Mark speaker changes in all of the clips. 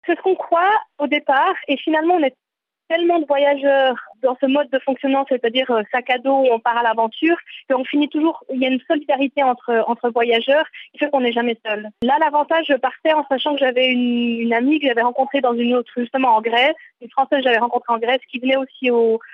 Speaker 1: C'est ce qu'on croit au départ et finalement on est tellement de voyageurs dans ce mode de fonctionnement, c'est-à-dire sac à dos, on part à l'aventure, qu'on finit toujours, il y a une solidarité entre voyageurs qui fait qu'on n'est jamais seul. Là, l'avantage, je partais en sachant que j'avais une amie que j'avais rencontrée dans une autre, justement en Grèce, une Française que j'avais rencontrée en Grèce qui venait aussi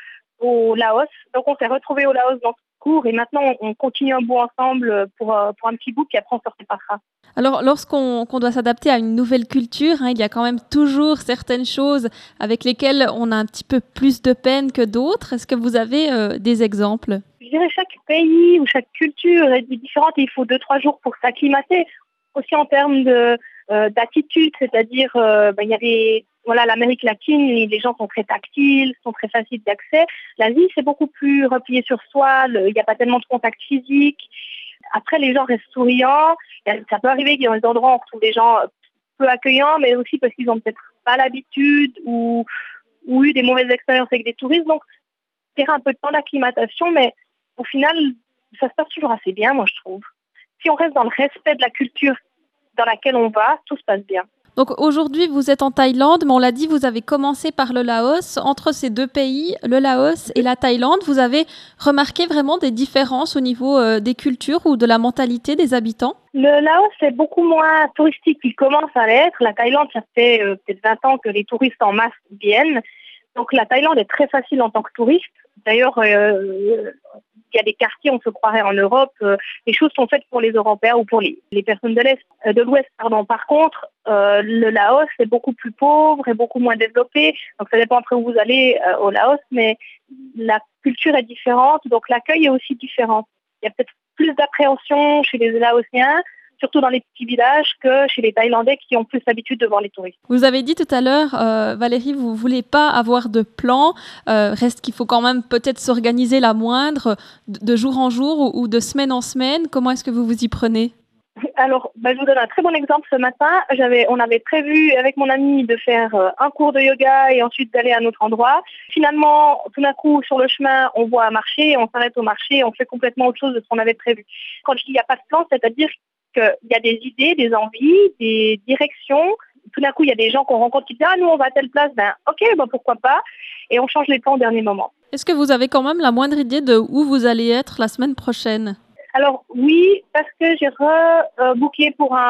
Speaker 1: au Laos. Donc on s'est retrouvés au Laos dans ce cours et maintenant on continue un bout ensemble pour un petit bout puis après on se séparera.
Speaker 2: Alors, qu'on doit s'adapter à une nouvelle culture, il y a quand même toujours certaines choses avec lesquelles on a un petit peu plus de peine que d'autres. Est-ce que vous avez des exemples?
Speaker 1: Je dirais chaque pays ou chaque culture est différente et il faut 2-3 jours pour s'acclimater. Aussi en termes d'attitude, c'est-à-dire il y a l'Amérique latine, les gens sont très tactiles, sont très faciles d'accès. L'Asie, c'est beaucoup plus replié sur soi, il n'y a pas tellement de contact physique. Après, les gens restent souriants. Ça peut arriver qu'il y ait des endroits où on retrouve des gens peu accueillants, mais aussi parce qu'ils n'ont peut-être pas l'habitude ou eu des mauvaises expériences avec des touristes. Donc, c'est un peu de temps d'acclimatation, mais au final, ça se passe toujours assez bien, moi, je trouve. Si on reste dans le respect de la culture dans laquelle on va, tout se passe bien.
Speaker 2: Donc aujourd'hui, vous êtes en Thaïlande, mais on l'a dit, vous avez commencé par le Laos. Entre ces deux pays, le Laos et la Thaïlande, vous avez remarqué vraiment des différences au niveau des cultures ou de la mentalité des habitants?
Speaker 1: Le Laos est beaucoup moins touristique qu'il commence à l'être. La Thaïlande, ça fait peut-être 20 ans que les touristes en masse viennent. Donc la Thaïlande est très facile en tant que touriste. D'ailleurs, il y a des quartiers, on se croirait en Europe. Les choses sont faites pour les Européens ou pour les personnes de l'Ouest. Pardon. Par contre, le Laos est beaucoup plus pauvre et beaucoup moins développé. Donc ça dépend après où vous allez au Laos, mais la culture est différente. Donc l'accueil est aussi différent. Il y a peut-être plus d'appréhension chez les Laotiens, surtout dans les petits villages, que chez les Thaïlandais qui ont plus l'habitude de voir les touristes.
Speaker 2: Vous avez dit tout à l'heure, Valérie, vous ne voulez pas avoir de plan. Reste qu'il faut quand même peut-être s'organiser la moindre de jour en jour ou de semaine en semaine. Comment est-ce que vous vous y prenez?
Speaker 1: Alors, je vous donne un très bon exemple. Ce matin, on avait prévu avec mon ami de faire un cours de yoga et ensuite d'aller à un autre endroit. Finalement, tout d'un coup, sur le chemin, on voit un marché, on s'arrête au marché, on fait complètement autre chose de ce qu'on avait prévu. Quand je dis il n'y a pas de plan, c'est-à-dire qu'il y a des idées, des envies, des directions. Tout d'un coup, il y a des gens qu'on rencontre qui disent « Ah, nous, on va à telle place. » Ok, pourquoi pas. Et on change les plans au dernier moment.
Speaker 2: Est-ce que vous avez quand même la moindre idée de où vous allez être la semaine prochaine?
Speaker 1: Alors oui, parce que j'ai rebooké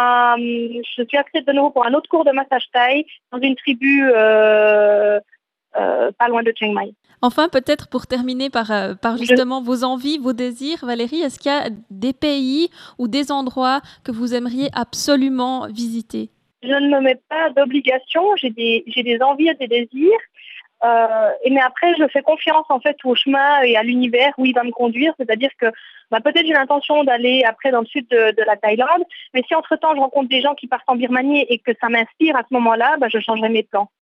Speaker 1: je suis inscrite de nouveau pour un autre cours de massage thaï dans une tribu pas loin de Chiang Mai.
Speaker 2: Enfin, peut-être pour terminer par justement vos envies, vos désirs, Valérie, est-ce qu'il y a des pays ou des endroits que vous aimeriez absolument visiter?
Speaker 1: Je ne me mets pas d'obligation, j'ai des envies et des désirs. Mais après, je fais confiance en fait au chemin et à l'univers où il va me conduire. C'est-à-dire que peut-être j'ai l'intention d'aller après dans le sud de la Thaïlande, mais si entre-temps je rencontre des gens qui partent en Birmanie et que ça m'inspire à ce moment-là, je changerai mes plans.